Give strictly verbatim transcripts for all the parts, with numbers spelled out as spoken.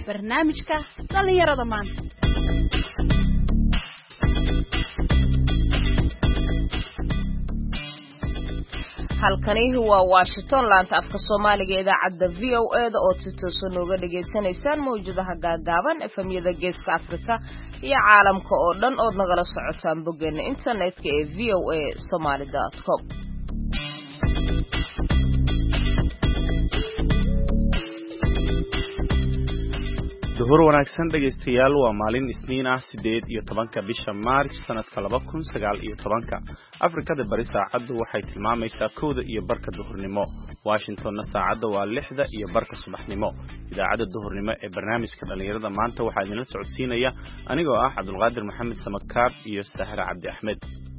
barnaamijka dhalinyarada maanta. halkani waa Washington laanta afka Soomaaliga idaacadda V O A da oo si toos ah nooga dhageysanaysaan mawjadaha gaagaaban F M yada Geeska Afrika iyo caalamka oo dhan oo nagala socotaan boggeena internetka ee v o a somali dot com. duhur wanaagsan dhageystayaal waa maalin Isniin ah sideed iyo tobanka bisha Maarch sanadka laba kun sagaal iyo tobanka. Afrikada bari saacadu waxay tilmaamaysaa kowda iyo barka duhurnimo. Washingtonna saacadu waa lixda iyo barka subaxnimo. Idaacadda duhurnimo ee barnaamijka dhalinyarada maanta waxaa idinla socodsiinaya anigoo ah Cabdulqaadir Maxamed Samakaab iyo Sahra Cabdi Axmed.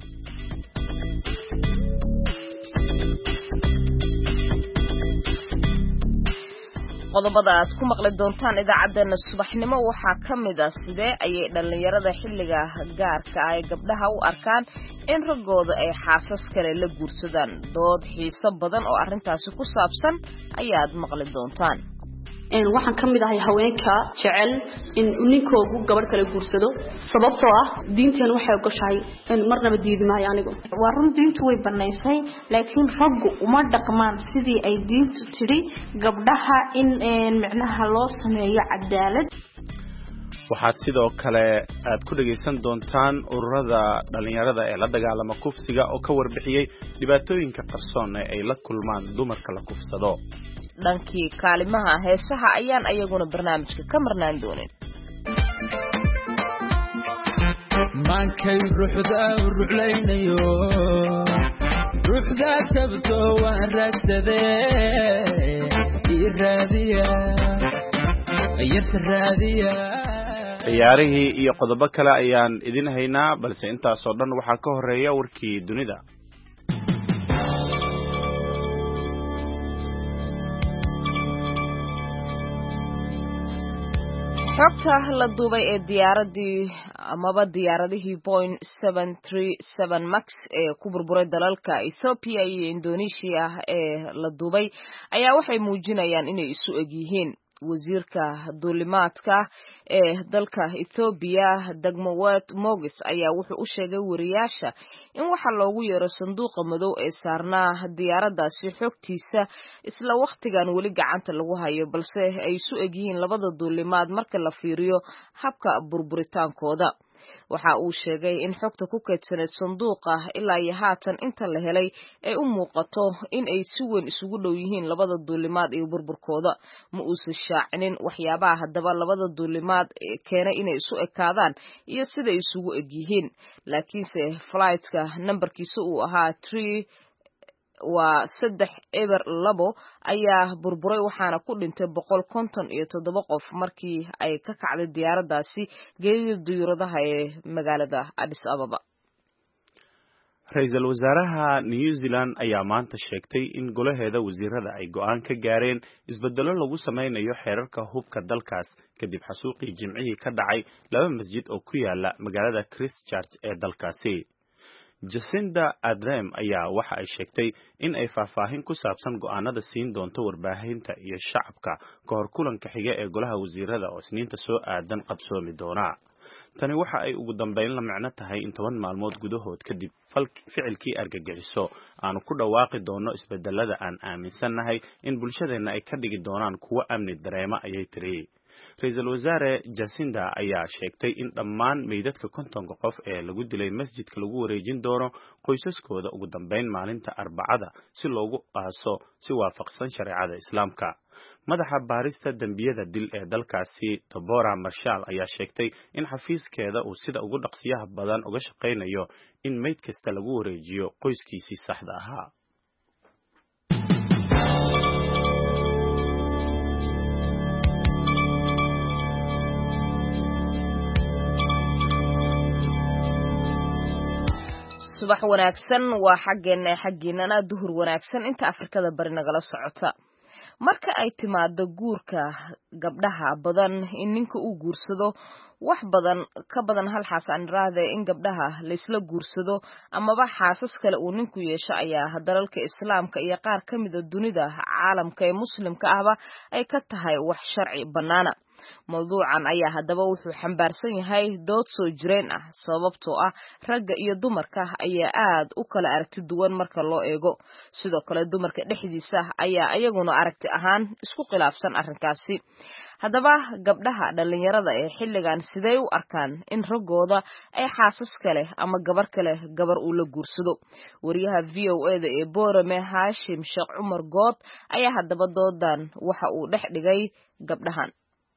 qodobada aad ku maqli doontaan idaacadeena subaxnimo waxaa ka mid ah sidee ayay dhalinyarada xilliga gaarka ah ee gabdhaha u arkaan in ragooda ay xaasas kale la guursadaan. dood xiiso badan oo arrintaasi ku saabsan ayaad maqli doontaan. een waxaan kamid ahay haweenka jecel in ninkoogu gabadh kale guursado sababtoo ah diinteenu waxay ogoshahay in marnaba diidmaayo anigu waa run diintu way banaysay laakiin raggu uma dhaqmaan sidii ay diintu tiri gabdhaha in macnaha loo sameeyo cadaalad. waxaad sidoo kale aad ku dhageysan doontaan ururada dhalinyarada ee la dagaalama kufsiga oo ka warbixiyay dhibaatooyinka qarsoon ee ay la kulmaan dumarka la kufsado. dhankii kaalimaha heesaha ayaan ayaguna barnaamijka ka marnaan doonin. maankay ruuxda ruuxlaynayo ruuxda tabto waan raagsadee ii raadiya ayarta raadiya. ciyaarihii iyo qodobo kale ayaan idin haynaa balse intaasoo dhan waxaa ka horeeya warkii dunida. xogta la duubay ee diyaaradii amaba diyaaradihii Boeing seven thirty-seven Max ee ku burburay dalalka Ethiopia iyo Indonesia ee la duubay ayaa waxay muujinayaan inay isu eg yihiin. wasiirka duulimaadka ee dalka Ethiopia Dagmawat Mogis ayaa wuxuu u sheegay wariyaasha in waxa loogu yeero sanduuqa madow ee saarnaa diyaaradaasi xogtiisa isla waqtigan weli gacanta lagu hayo balse ay isu eg yihiin labada duulimaad marka la fiiriyo habka burburitaankooda. waxa uu sheegay in xogta ku kaydsaneed sanduuqa ilaa iyo haatan inta la helay ay u muuqato in ay si weyn isugu dhow yihiin labada duulimaad iyo burburkooda. ma uusan shaacinin waxyaabaha haddaba labada duulimaad keenay inay isu ekaadaan iyo sida ay isugu eg yihiin, laakiinse flightka nambarkiisa uu ahaa three waa saddex eber labo ayaa burburay waxaana ku dhintay boqol konton iyo toddoba qof markii ay ka kacday diyaaradaasi geedida diyuuradaha ee magaalada Addis Ababa. Ra'iisul Wasaaraha New Zealand ayaa maanta sheegtay in golaheeda wasiirada ay go'aan ka gaareen isbedelo lagu sameynayo xeerarka hubka dalkaas kadib xasuuqii Jimcihii ka dhacay laba masjid oo ku yaala magaalada Christchurch ee dalkaasi. Jacinda Ardern ayaa waxa ay sheegtay in ay faahfaahin ku saabsan go'aanada siin doonto warbaahinta iyo shacabka ka hor kulanka xiga ee golaha wasiirada oo Isniinta soo aadan qabsoomi doona. tani waxa ay ugu dambeyn la macno tahay in toban maalmood gudahood kadib ficilkii argagixiso aanu ku dhawaaqi doono isbedelada aan aaminsanahay in bulshadeena ay ka dhigi doonaan kuwa amni dareema ayay tiri. Ra'iisul Wasaare Jacinda ayaa sheegtay in dhammaan meydadka kontonka qof ee lagu dilay masjidka lagu wareejin doono qoysaskooda ugu dambeyn maalinta Arbacada si loogu aaso si waafaqsan shariicada Islaamka. madaxa baarista dambiyada dil ee dalkaasi Deborah Marshall ayaa sheegtay in xafiiskeeda uu sida ugu dhaqsiyaha badan uga shaqeynayo in meyd kasta lagu wareejiyo qoyskiisii saxda ahaa. subax wanaagsan waa xaggeena xaggeena duhur wanaagsan inta Afrikada bari nagala socota. marka ay timaado guurka gabdhaha badan in ninka uu guursado wax badan ka badan hal xaas aan raade in gabdhaha la isla guursado amaba xaasas kale uu ninku yeesho ayaa dalalka islaamka iyo qaar kamid ah dunida caalamka ee muslimka ahba ay ka tahay wax sharci banaana. mawduucan ayaa haddaba wuxuu xambaarsan yahay dood soo jireen ah sababtoo ah ragga iyo dumarka ayaa aad u kala aragti duwan marka loo eego sidoo kale dumarka dhexdiisa ayaa iyaguna aragti ahaan isku khilaafsan arrinkaasi haddaba gabdhaha dhalinyarada ee xilligan sidee u arkaan in raggooda ay xaasas kale ama gabar kale gabar uu la guursado wariyaha v o a da ee Boorame Haashim Sheekh Cumar Good ayaa haddaba doodan waxa uu dhex dhigay gabdhahan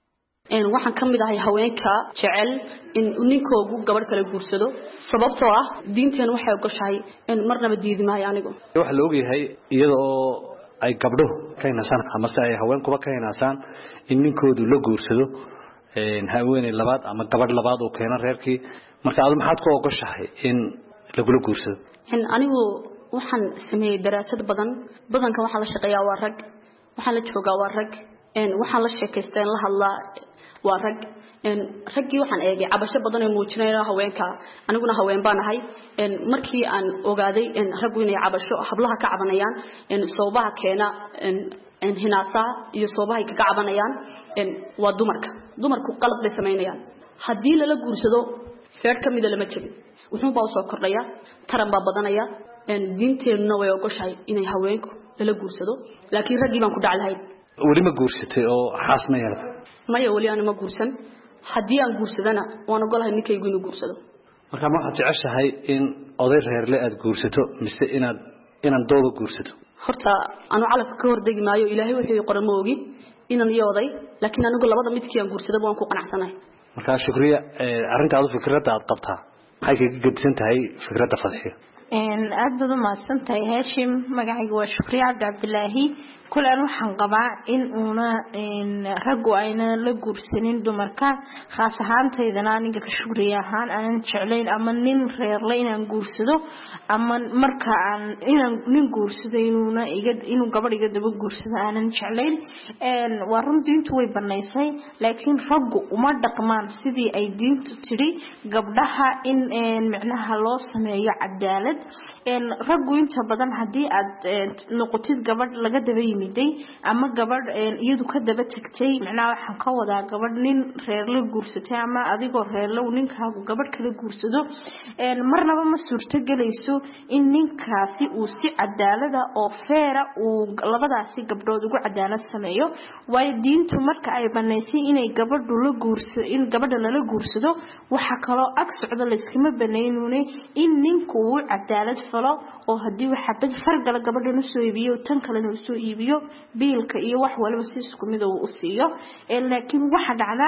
een waxaan kamid ahay haweenka jecel in ninkoogu gabar kale guursado sababtoo ah diinteena waxay ogashahay in marnaba diidimaayo anigu waxa la ogyahay iyadoo ay gabdho ka inaasan ama ay haween kuba ka inaasan in ninkoodu la guursado een haweeney labaad ama gabadh labaad oo keena reerkii marka aad maxaad ku ogashahay in lagu la guursado in anigu waxaan sameeyay daraasad badan badanka waxa la shaqeeyaa waa rag waxa la joogaa waa rag een waxa la sheekaystaa in la hadlaa waa rag een raggii waxaan eegay cabasho badan oo muujinayna haweenka aniguna haween baan ahay een markii aan ogaaday in raggu inay cabasho hablaha ka cabanayaan in soobaha keena in in hinaasa iyo soobaha ka cabanayaan in waa dumarka dumarku qalad bay sameeyaan hadii la la guursado feer kamid lama jabin wuxuu baa soo kordhaya taran baa badanaya in diinteena way ogashahay inay haweenku la guursado laakiin raggii baan ku dhaclahay wali ma guursatay oo xaas ma yeelatay maya wali aan ma guursan hadii aan guursadana waan ogolahay ninkaygu inuu guursado marka ma waxaad jeceshahay in oday reerle aad guursato mise inaad inaan doodo guursato horta anu calafka ka hordegi maayo ilaahay wuxuu qoran ma ogi inaan iyo oday laakiin anigu labada midkii aan guursado waan ku qanacsanahay marka shukriya arrintaadu fikradda aad qabtaa maxay ka gudsan tahay fikradda Fadxiya een aad baad u mahadsantahay Haashim magacaygu waa Shukriya Cabdi Cabdilaahi kulan waxaan qabaa in uuna in raggu ayna la guursanin dumarka khaas ahaanteedana aniga ka Shukriya ahaan aan jeclayn ama nin reer la inaan guursado ama marka aan inaan nin guursado inuuna iga inuu gabadh iga daba guursado aanan jeclayn een waa run diintu way banaysay laakiin raggu uma dhaqmaan sidii ay diintu tiri gabdhaha in een macnaha loo sameeyo cadaalad een raggu inta badan hadii aad noqotid gabadh laga daba miday ama gabadh iyadu ka daba tagtay macnaha waxaan ka wadaa gabadh nin reer la guursatay ama adigoo reer la ninkaagu gabadh kala guursado een marnaba ma suurto galayso in ninkaasi uu si cadaalad ah oo fair ah uu labadaasi gabdhood ugu cadaalad sameeyo way diintu marka ay banaysay inay gabadhu la guursado in gabadha la guursado waxa kale oo ag socdo la iskama banaynune in ninku uu cadaalad falo oo hadii waxa bad fargal gabadhana soo iibiyo tan kalena soo iibiyo biilka iyo wax walba si isku mid ah u siiyo ee laakiin waxa dhacda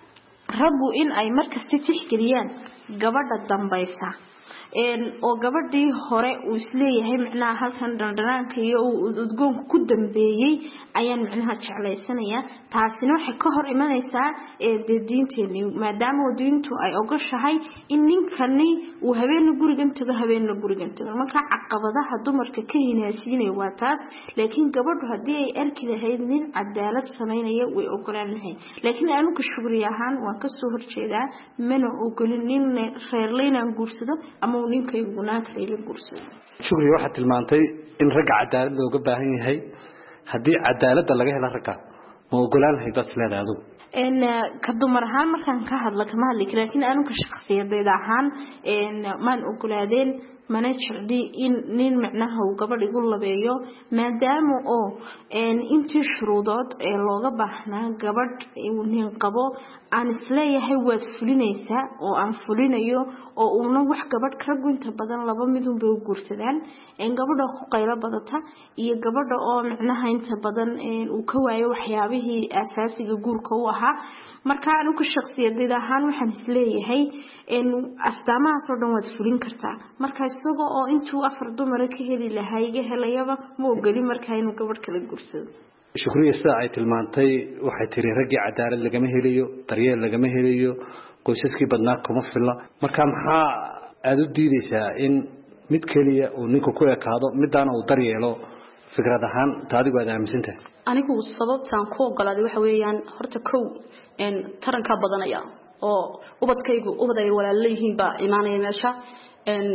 raggu in ay markasta tixgeliyaan gabadha dambaysa een oo gabadhii hore uu isleeyahay macnaha halkan dhaldhanaanka iyo udgoonku ku dambeeyay ayaan macnaha jeclaysanaya taasina waxay ka hor imanaysaa ee diinteena maadaama diintu ay ogashahay in ninkani uu habeen gurigan tago habeen gurigan tago marka caqabadaha dumarka ka yinaasiinay waa taas laakiin gabadhu hadii ay arki lahayd nin cadaalad sameynaya way ogolaan lahayd laakiin aanu ka Shukriya ahaan waan ka soo horjeedaa mana ogolin nin reer leynaan guursado ama ninkaygu naakay la guursado Shukriya waxa tilmaantay in rag cadaalad looga baahan yahay hadii cadaalada laga helo ragga ma ogolaan lahayd dad leedahay een ka dumar ahaan markaan ka hadla kama hadli laakiin aanu ka shakhsiyadeed ahaan een maan ogolaadeen mana jecli in nin macnaha uu gabadh igu labeeyo maadaama oo een intii shuruudood ee looga baahnaa gabadh uu nin qabo aan isleeyahay waad fulinaysaa oo aan fulinayo oo uuna wax gabadh ka gunta badan laba mid un bay u guursadaan een gabadha ku qaylo badata iyo gabadha oo macnaha inta badan een uu ka waayo waxyaabihii asaasiga guurka u ahaa marka aanu ka shakhsiyadeed ahaan waxaan isleeyahay in astaamahaas oo dhan waad fulin kartaa marka isagoo oo intuu afar dumar ka heli lahaa iga helayaba ma ogoli markaa inuu gabadh kala guursado Shukriya sida ay tilmaantay waxay tiri ragii cadaalad lagama helayo daryeel lagama helayo qoysaskii badnaa kuma filla marka maxaa aad u diidaysaa in mid kaliya uu ninku ku ekaado midana uu daryeelo fikrad ahaan taadigu aad aaminsantahay anigu sababtaan ku ogolaaday waxa weeyaan horta kow een taranka badanaya oo ubadkaygu ubad ay walaal leeyihiin ba iimaanaya meesha een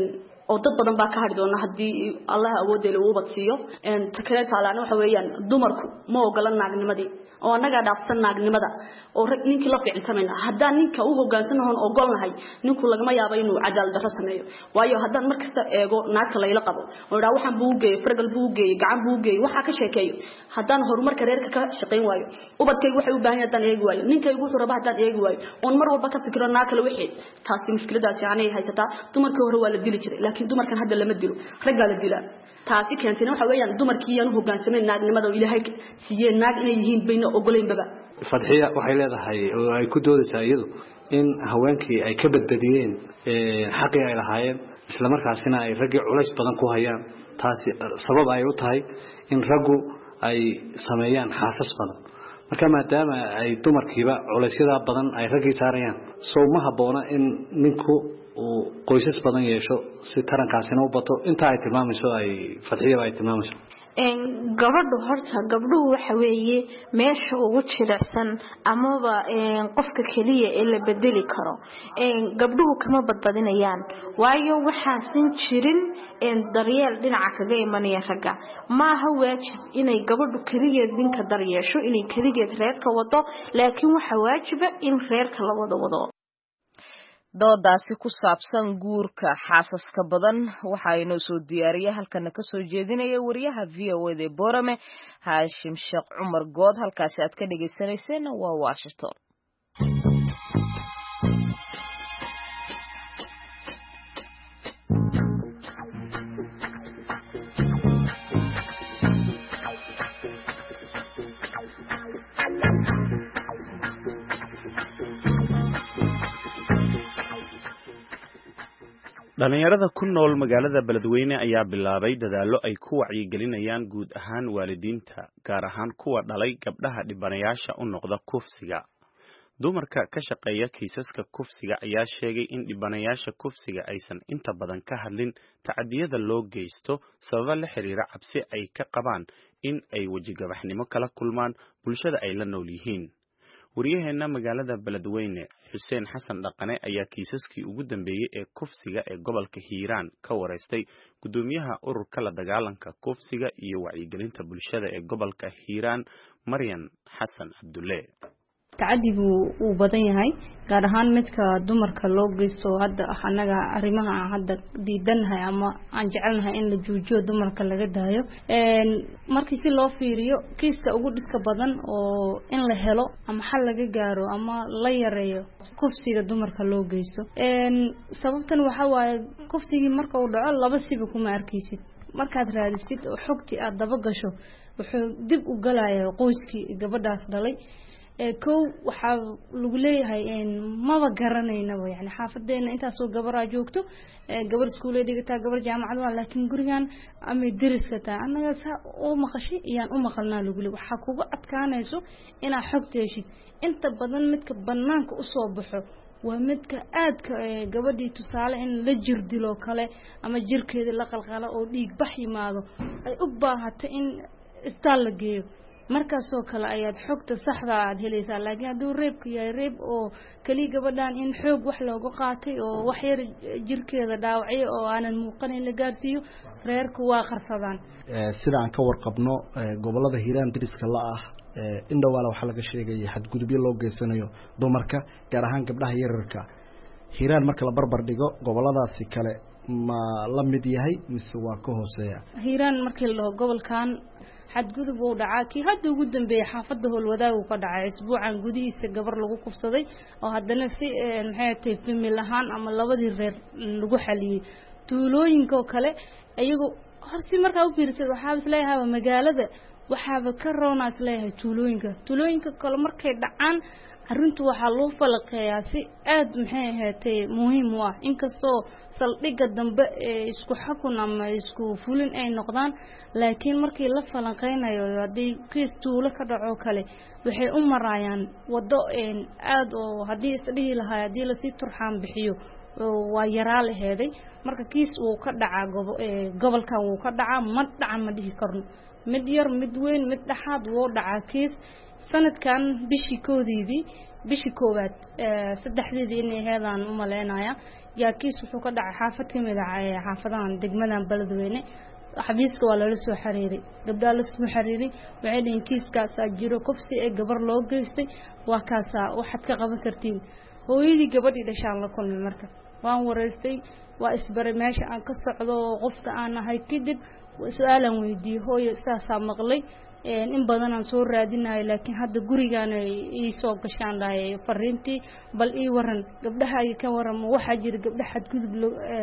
oo dad badan baa ka hadhi doona hadii Allah awoodeel uu badsiyo een takale taalaana waxa weeyaan dumarku ma ogola naagnimadii oo anaga dhaafsan naagnimada oo rag ninkii la fiicintamayna haddaan ninka uu hogaansanahay oo ogolnahay ninku lagama yaabo inuu cadaalad darro sameeyo waayo haddaan markasta eego naagta la ila qabo oo raa waxaan buu geeyay fargal buu geeyay gacan buu geeyay waxa ka sheekeeyo haddaan horumarka reerka ka shaqeyn waayo ubadkaygu waxay u baahan yihiin haddaan eegi waayo ninkaygu wuxuu rabaa haddaan eegi waayo oo mar walba ka fikiro naag kale wixii taasi mushkiladaasi aanay haysataa dumarkii hore waa la dili jiray laakiin dumarkan hadda lama dilo ragga la dilaa taasi keentayna waxa weeyaan dumarkii aan hoggaansamay naagnimada oo Ilaahay siiyay naag inay yihiin bayna ogoleyn baba Fadhiya waxay leedahay oo ay ku doodaysaa iyadu in haweenkii ay ka badbadiyeen ee xaqii ay lahaayeen isla markaasina ay ragga culays badan ku hayaan taasi sabab ay u tahay in raggu ay sameeyaan xaasas badan marka maadaama ay dumarkiiba culaysyada badan ay ragii saarayaan soo ma haboona in ninku uu qoysas badan yeesho si tarankaasina u bato inta ay tilmaamayso ay Fadhiya ay tilmaamayso een gabadhu horta gabdhuhu waxa weeye meesha ugu jilicsan amaba een qofka kaliya ee la bedeli karo een gabdhuhu kama badbadinayaan waayo waxa sin jirin een daryeel dhinaca kaga imanaya ragga ma aha waajib inay gabadhu kaliya dinka daryeesho inay kaliya reerka wado laakiin waxa waajiba in reerka la wado wado doodaasi ku saabsan guurka xaasaska badan waxa ay noo soo diyaariyay halkana ka soo jeedinaya wariyaha V O A ee Boorame Haashim Sheekh Cumar Good halkaasi aad ka dhageysanayseen waa Washington dhalinyarada ku nool magaalada Beledweyne ayaa bilaabay dadaallo ay ku wacyigelinayaan guud ahaan waalidiinta gaar ahaan kuwa dhalay gabdhaha dhibanayaasha u noqda kufsiga. Dumarka ka shaqeeya kiisaska kufsiga ayaa sheegay in dhibanayaasha kufsiga aysan inta badan ka hadlin tacadiyada loo geysto sabab la xiriira cabsi ay ka qabaan in ay wajigabaxnimo kala kulmaan bulshada ay la nool yihiin. wariyaheena magaalada Beledweyne Xuseen Xasan Dhaqane ayaa kiisaskii ugu dambeeyay ee kufsiga ee gobolka Hiiraan ka wareystay gudoomiyaha ururka la dagaalanka kufsiga iyo wacyigelinta bulshada ee gobolka Hiiraan Maryan Xasan Abdulle. tacadigu uu badan yahay gaar ahaan midka dumarka loo geysto hadda anaga arimaha hadda diidanahay ama aan jecelnahay in la joojiyo dumarka laga daayo een markii si loo fiiriyo kiiska ugu dhibka badan oo in la helo ama xal laga gaaro ama la yareeyo kufsiga dumarka loo geysto een sababtan waxa waaye kufsigii marka uu dhaco laba siba kuma arkaysid markaad raadisid oo xogti aad daba gasho wuxuu dib u galayaa qoyskii gabadhaas dhalay كو وحاب لغليه إن ما بقرنينا يعني حافظنا أنت سو قبر أجوكتو قبر سكولة ديكتا قبر جامعة لكن قريان أمي درس كتا أنا جالس أو مخشي يعني أم خلنا لغلي وحكوا أتكان يسو إن حكت شيء أنت بدن متك بنانك أصابحه ومتك أدك قبر دي تسأل إن لجر دلو كله أما جر كده لقل قلا أو ديك بحي ماذا أي أبا حتى إن استالجيو markaas oo kale ayaad xogta saxda ah helaysaa laakiin haduu reebku yahay reeb oo kaliya gabadhan in xoog wax looga qaatay oo wax yar jirkeeda dhaawacay oo aanan muuqan in la gaarsiiyo reerku waa qarsadaan sida aan ka warqabno gobolada Hiiraan diriska la ah indhawaala waxa laga sheegay xadgudubyo loo geysanayo dumarka gaar ahaan gabdhaha yararka Hiiraan marka la barbar dhigo goboladaasi kale ma la mid yahay mise waa ka hooseeya Hiiraan markii loo gobolkan xadgudub uu dhacay kii hadda ugu dambeeyay xaafadda Howlwadaag uu ka dhacay isbuucan gudihiisa gabar lagu kufsaday oo haddana si maxay tahay family ahaan ama labadii reer lagu xaliyay tuulooyinka kale ayagoo horsi markaa u fiirsay waxa isleeyahay magaalada waxaaba ka roonaa isleeyahay tuulooyinka tuulooyinka kale markay dhacaan arrintu waxa loo falaqeeyaa si aad maxay ahaatay muhiim u ah inkastoo saldhiga dambe isku xukun ama isku fulin ay noqdaan laakiin markii la falanqeynayo hadii kiis tuulo ka dhaco kale waxay u marayaan wado aad oo hadii isdhihi lahaa hadii la si turxaan bixiyo waa yaraa laheeday marka kiis uu ka dhacaa gobolkan uu ka dhacaa ma dhaca ma dhihi karno mid yar mid weyn mid dhaxaad wuu dhacaa kiis sanadkan bishii koodidii bishii koowaad saddexdeedii inay heedaan u maleynaya yaa kiis wuxuu ka dhacay xaafad kamid ah xaafadahan degmadan Beledweyne xabiiska waa la soo xariiray gabdhaha la soo xariiray waxay dhigeen kiiskaas jiro kufsi ee gabar loo geystay waa kaas waxaad ka qaban kartiin hooyadii gabadhii dhashaan la kulmay marka waan wareystay waa isbaray meesha aan ka socdo qofka aan ahay kadib su'aalan weydiiyay hooyo saasa maqlay in badan aan soo raadinayo laakiin hadda gurigaan ay soo gashaan dhaay fariintii bal ii waran gabdhaha ay ka waran waxa jira gabdhaha xadgudub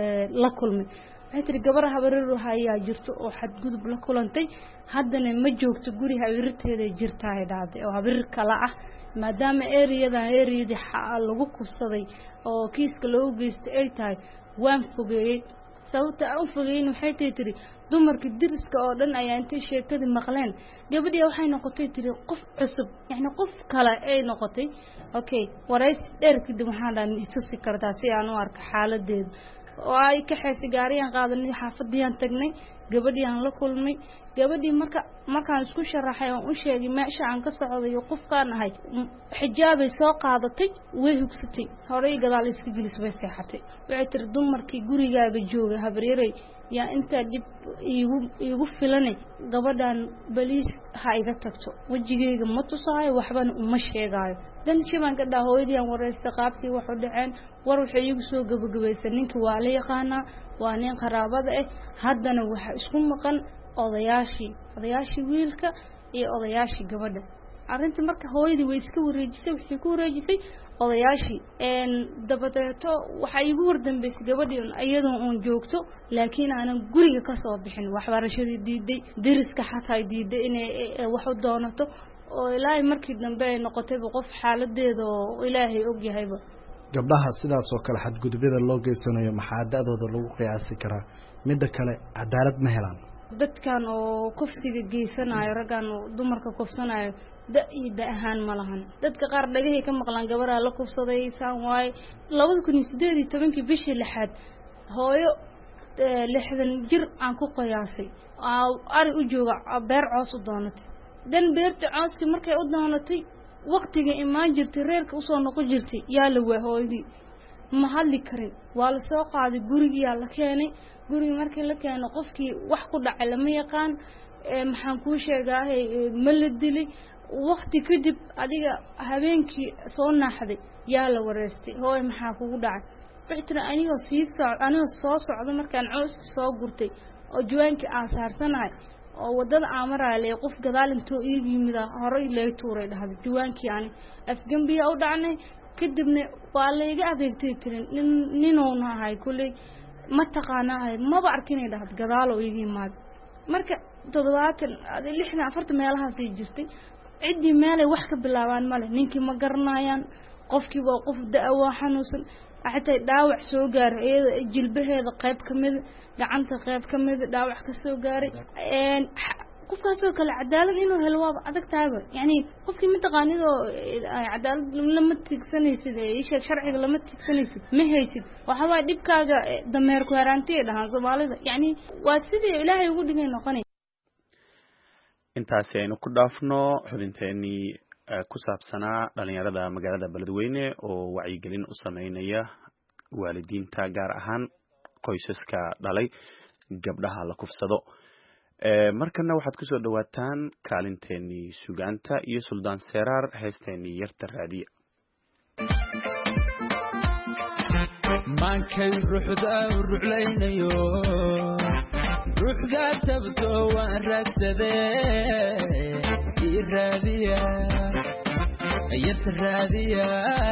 la kulmay waxay tiri gabar habareer ayaa jirto oo xadgudub la kulantay haddana ma joogto guri habareerteeda jirta ay dhacday oo habareer kala ah maadaama area-da area-da lagu kusaday oo kiiska loo geystay ay tahay waan fogeeyay sababta aan fogeeyay waxay tiri dumarka diriska oo dhan ayaa intay sheekada maqleen gabadhii waxay noqotay tiri qof cusub yani qof kale ay noqotay okay warays dheer kadib waxaan dhahay itusi kartaa si aan u arko xaaladeeda oo ay ka xeesay gaariyaan qaadanay xaafadiyaan tagnay gabadhii aan la kulmay gabadhii marka markaan isku sharaxay oo u sheegay meesha aan ka socday iyo qofkaan ahay xijaab ay soo qaadatay way hugsatay horay gadaal iska jilisbay seexatay waxay tiri dumarkii gurigaaga jooga habareeray yaa inta dib iigu iigu filanay gabadhan baliis ha iga tagto wajigeyga ma tusaayo waxbana uma sheegaayo dan shibaan ka dhahay hooyadii aan wareystay qaabkii wax u dhaceen war waxay igu soo gabagabaysan ninkii waa la yaqaanaa waa nin qaraabada ah haddana waxa isku maqan odayaashii odayaashii wiilka iyo odayaashii gabadha arrintii marka hooyadii way iska wareejisay waxay ku wareejisay odayaashii een dabadeeto waxa igu wardambeysay gabadhii iyadoo uun joogto laakiin aanan guriga ka soo bixin waxbarashadii diiday diriska xataa diiday inay wax u doonato oo ilaahay markii dambe ay noqotay qof xaaladeeda oo ilaahay og yahayba gabdhaha sidaas oo kale xadgudubyada loo geysanayo maxaa da'dooda lagu qiyaasi karaa midda kale cadaalad ma helaan dadkan oo kufsiga geysanayo raggan oo dumarka kufsanayo da ida ahaan ma lahan dadka qaar dhagahay ka maqlaan gabadha la kufsaday saan waay laba kun iyo siddeed iyo toban bishii lixaad hooyo lixdan jir aan ku qiyaasay ari u jooga beer coos u doonatay dan beerta cooski markay u doonatay waqtiga imaan jirtay reerka u soo noqon jirtay yaa la waahooydi ma hadli karin waa la soo qaaday guriga la keenay guriga markii la keenay qofkii wax ku dhacay lama yaqaan maxaan ku sheegay ma la dilay waqti kadib adiga habeenkii soo naaxday yaa la wareystay hooy maxaa kugu dhacay wixii aniga sii socod aniga soo socdo markaan cooska soo gurtay oo jawaankii aan saarsanahay oo wadada aamaraale qof gadaal intoo iiga yimid hore ilaa tuuray dhahday jawaankii aan afgambiya u dhacnay kadibna waa la iga adeegtay tirin ninoona ahay kulay ma taqaanahay maba arkinay dhahad gadaal oo iiga yimaad marka toddobaatan lixdan afartan meelahaas ay jirtay cidii meel ay wax ka bilaabaan male ninkii ma garanayaan qofkii waa qof daawo xanuunsan xataa dhaawac soo gaaray iyada jilbaheeda qayb kamid gacanta qayb kamid dhaawac ka soo gaaray een qofkaas oo kale cadaalad inuu helo waa adag tahay yani qofkii mid taqaanido cadaalad lama tigsanaysid ee sharciga lama tigsanaysid ma haysid waxa waa dibkaaga dameer ku haraantay dhahan Soomaalida yani waa sidii Ilaahay ugu dhigay noqonay intaas aynu ku dhaafno xubinteeni ku saabsanaa dhalinyarada magaalada Beledweyne oo wacyigelin u sameynaya waalidiinta gaar ahaan qoysaska dhalay gabdhaha la kufsado ee markana waxaad ku soo dhawaataan kaalinteeni sugaanta iyo Suldaan Seeraar heesteeni yarta raadiya maankay ruuxda ruuxlaynayo ruuxda tabto waan raagsadee ii raadiya yarta raadiya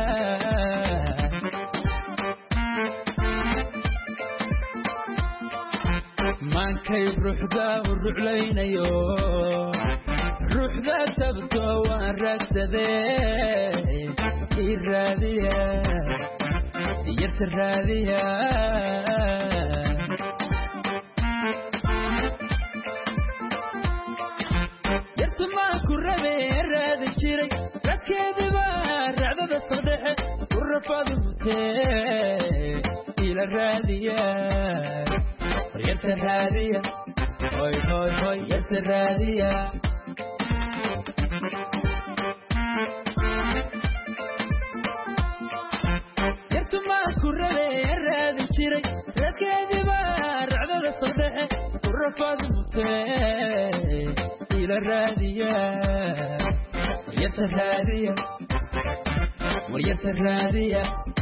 maankay ruuxda ruuxlaynayo ruuxda tabto waan raagsadee ii raadiya yarta raadiya yarta maa ku rabee raadi jiray radkeediba racdada soo dhexe ku rafaadu mutee raadiya waryarta raadiya hoy hoy hoy yarta raadiya yartu ma ku rabe raadi jiray rakeediba racdada saddexe ku rafaad mutee ila raadiya waryarta raadiya waryarta raadiya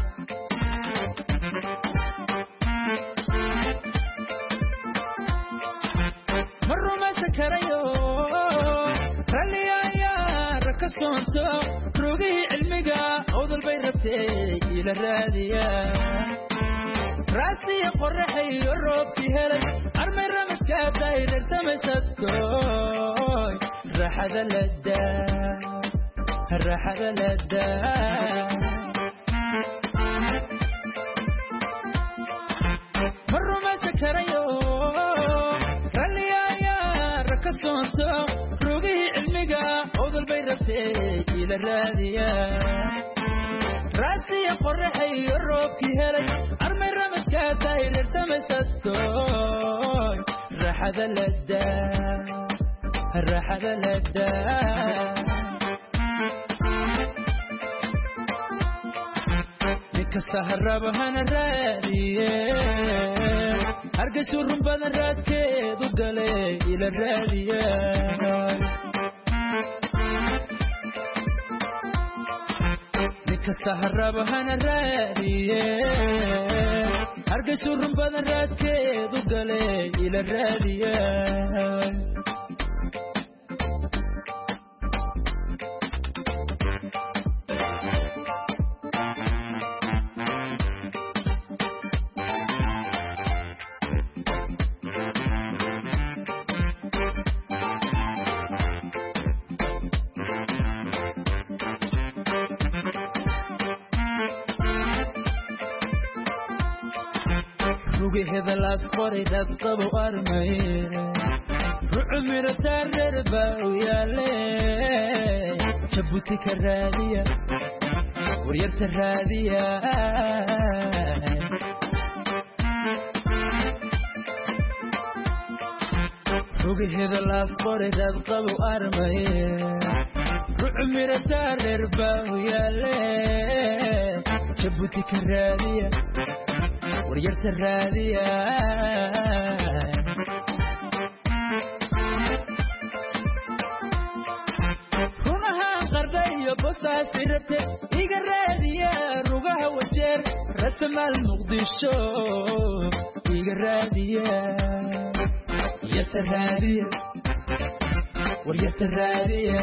maruma sakarayo raliyaya rakasonto rugi ilmiga awdal bay rabtay ila raadiya raasiya qorraxay roobki helay armay ramaska dayr tamasato raxada ladda raxada ladda maruma sakarayo raliyaya rakasonto rugi ilmiga awdal bay rabtay ila raadiya raasiya qorraxay roobki helay armay ramaska dayr tamasato raxada ladda raxada ladda كسهرب هنا رادية أرجع شورم بدن راتكي دقلي إلى الرادية كسهرب هنا رادية أرجع شورم بدن راتكي دقلي إلى الرادية هذا الأسفر يدقب أرمي رعمر ترر باويا لي شبوتك الرادية وريرت الرادية روقي هذا الأسفر يدقب أرمي رعمر ترر باويا لي شبوتك الرادية وريرت الرادية رونها قربية بوسا سيرتي إيقا الرادية روغها وجير رسم المقدشو إيقا الرادية وريرت الرادية وريرت الرادية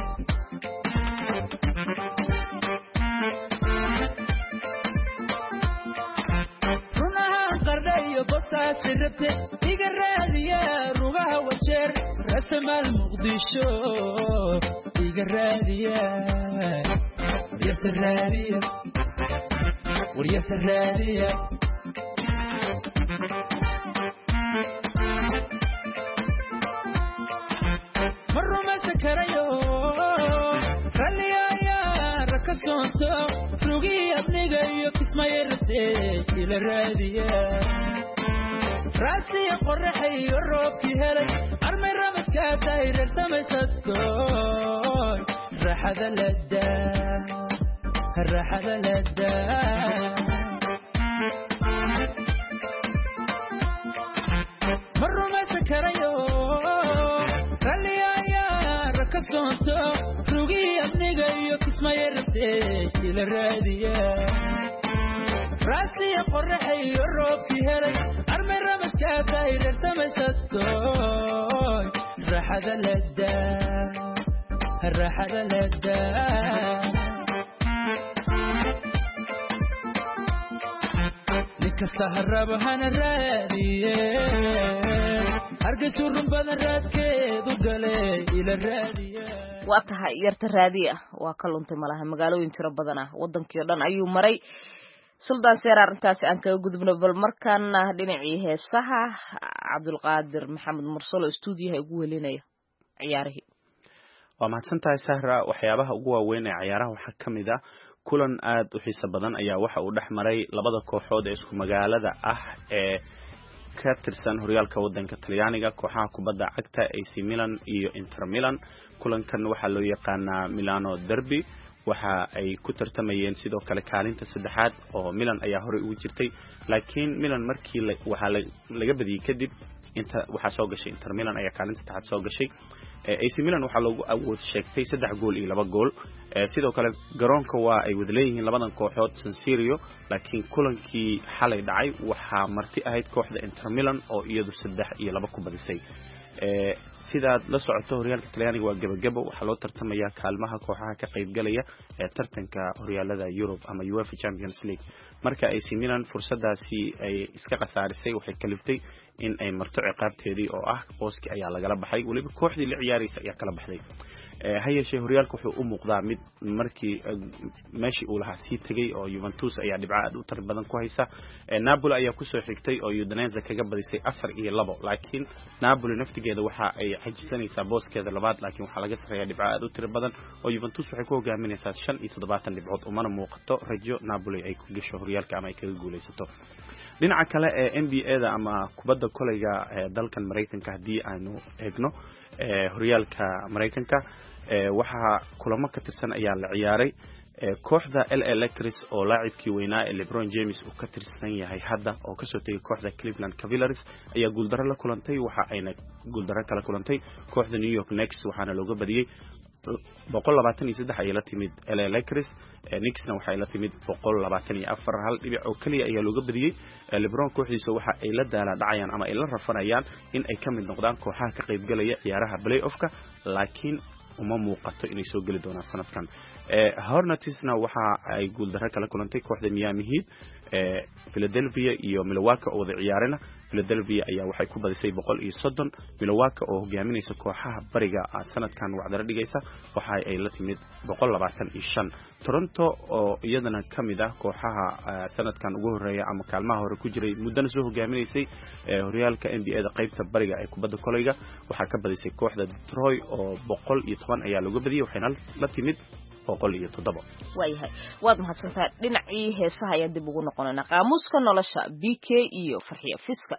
بوسا سيرتي إيقا الرادية روغها وجير رسم المقدشو إيقا الرادية وريرت الرادية وريرت الرادية مروا ما سكريو راليايا ركسونتو روغي ابنيغيو كسما يرتي إلى الرادية راسي قرحي الروبكي هلي أرمي رمسكا داير تمسكو رحد لدى رحد لدى مروا ما سكريو راليايا ركسونتو روغي ابنيغيو كسما يرتي إلى الرادية راسي قرحي الروبكي هلي أرمي رمسكا داير تمسكو رحد لدى رحد لدى لكسهرب هنا الرادية أرجع شورم بدن راتكي دقلي إلى الرادية وقتها يرت الرادية وكلنت ملها مقالوين ترى بدنا ودن كيردان أيو مري سلطان سيرار انتاسي أنك قدبنا بالمركان دينعي هيساها عبد القادر محمد مرسول استوديو هيقوه لنا عياره waa mahadsantahay sahra waxyaabaha ugu waaweyn ee ciyaaraha waxaa ka mid ah kulan aad u xiiso badan ayaa waxa uu dhex maray labada kooxood ee isku magaalada ah ee ka tirsan horyaalka wadanka Talyaaniga kooxaha kubadda cagta A C Milan iyo Inter Milan. kulankan waxa loo yaqaanaa Milano Derby, waxa ay ku tartamayeen sidoo kale kaalinta saddexaad oo Milan ayaa hore ugu jirtay, laakiin Milan markii waxa laga badiyay kadib inta waxa soo gashay Inter Milan ayaa kaalinta saddexaad soo gashay. A C Milan waxa lagu awood sheegtay saddex gool iyo laba gool. sidoo kale garoonka waa ay wada leeyihiin labadan kooxood San Siro, laakiin kulankii xalay dhacay waxa marti ahayd kooxda Inter Milan oo iyadu saddex iyo laba ku badisay. ee sidaad la socoto horyaalka Talyaaniga waa gabagabo, waxa loo tartamayaa kaalmaha kooxaha ka qayb galaya ee tartanka horyaalada Europe ama UEFA Champions League. marka A C Milan fursadaasi ay iska qasaarisay waxay kaliftay in ay marto ciqaabteedii oo ah booski ayaa lagala baxay, waliba kooxdii la ciyaaraysa ayaa kala baxday. ee hay'adda horyaalka wuxuu u muuqdaa mid markii meeshii uu lahaa sii tagay oo Juventus ayaa dhibco aad u tar badan ku haysa. Napoli ayaa ku soo xigtay oo Udinese kaga badisay afar iyo labo, laakiin Napoli naftigeeda waxa ay xajisanaysaa booskeeda labaad, laakiin waxa laga sareeyaa dhibco aad u tir badan oo Juventus waxay ku hogaaminaysaa shan iyo toddobaatan dhibcood oo mana muuqato rajo Napoli ay ku gasho horyaalka ama ay kaga guuleysato. dhinaca kale ee N B A-da ama kubadda kolayga ee dalkan Mareykanka haddii aanu eegno ee horyaalka Mareykanka ee waxa kulamo ka tirsan ayaa la ciyaaray. ee kooxda L A Lakers oo laacibkii weynaa ee LeBron James uu ka tirsan yahay hadda oo ka soo tagay kooxda Cleveland Cavaliers ayaa guuldaro la kulantay, waxa ayna guuldaro kala kulantay kooxda New York Knicks waxaana looga badiyay boqol labaatan iyo saddex ay la timid L A Lakers. Knicksna waxay la timid boqol labaatan iyo afar, hal dhibic oo kaliya ayaa looga badiyay. LeBron kooxdiisa waxa ay la daala dhacayaan ama ay la rafanayaan in ay ka mid noqdaan kooxaha ka qayb galaya ciyaaraha play-offka, laakiin uma muuqato inay soo gali doonaan sanadkan. ee Hornetsna waxa ay guuldaro kala kulantay kooxda Miami Heat. ee Philadelphia iyo Milwaukee oo wada ciyaarana Philadelphia ayaa waxay ku badisay boqol iyo soddon. Milwaukee oo hogaaminaysa kooxaha bariga sanadkan wacdara dhigaysa waxa ay la timid boqol labaatan iyo shan. Toronto oo iyadana kamid ah kooxaha sanadkan ugu horeeya ama kaalmaha hore ku jiray muddana soo hogaaminaysay ee horyaalka N B A-da qaybta bariga ee kubadda kolayga waxa ka badisay kooxda Detroit oo boqol iyo toban ayaa looga badiyay, waxayna la timid boqol iyo toddoba. waayahay waad mahadsantahay. dhinacii heesaha ayaan dib ugu noqonaynaa. qaamuuska nolosha B K iyo Farxiyo Fiska.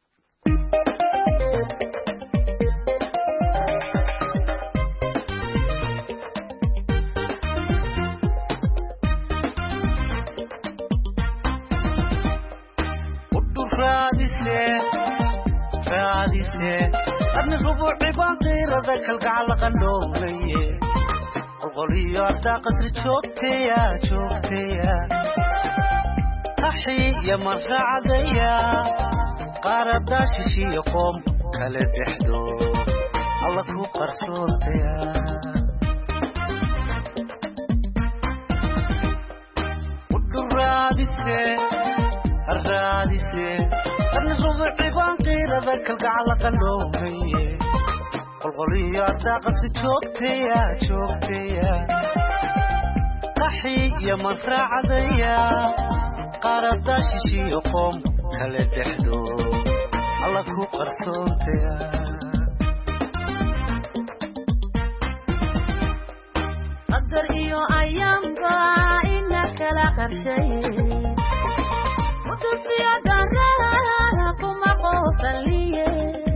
أنا ربوع بانطير ذاك القعلة قلوبي الغلية طاقة شوكتي يا شوكتي يا أحي يا مرة عادية قارب داشي شي يقوم كالت إحدو الله كو قرصوتي يا ودو الرادسي الرادسي أنا ربوع بانطير ذاك القعلة قلوبي الغلية طاقة شوكتي يا شوكتي يا أحي يا مرة عادية قارب داشي شي يقوم كالت إحدو الله كو قرصوتي يا قدر إيو أيام با إنك لا قرشي وتصفي دراها كما قوفا ليه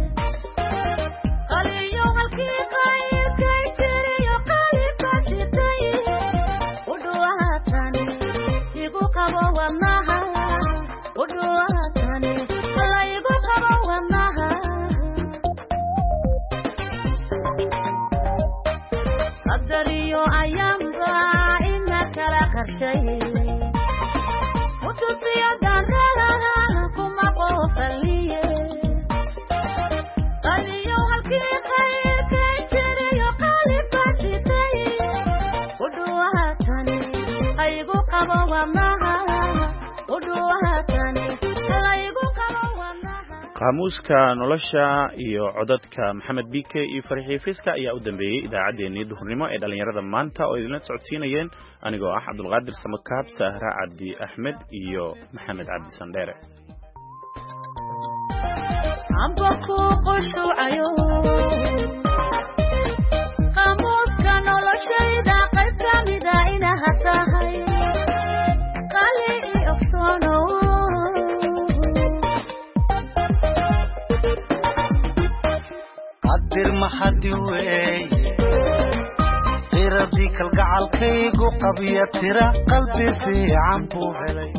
قدريو أيام ضاع إنك لا قرشي وتصي دراها كما قوفا ليه قليو هالكي خير كيتري يقالي فاتتي ودوهاتني هايقو قبو والنها ودوهاتني هايقو قبو والنها. qaamuuska nolosha iyo codadka Maxamed B K iyo Farxiyo Fiska ayaa u dambeeyay idaacadeennii duhurnimo ee dhalinyarada maanta oo idinla socodsiinayeen anigoo ah Cabdulqaadir Samakaab, Sahra Cabdi Axmed iyo Maxamed Cabdi Sandheere. عمبكو قشو عيو قاموسك نولو شيدا قد كامدا إنها تاهي qadir mahadi weeye qiradii kalgacalkaygu qabya tira qalbi fiican buu helay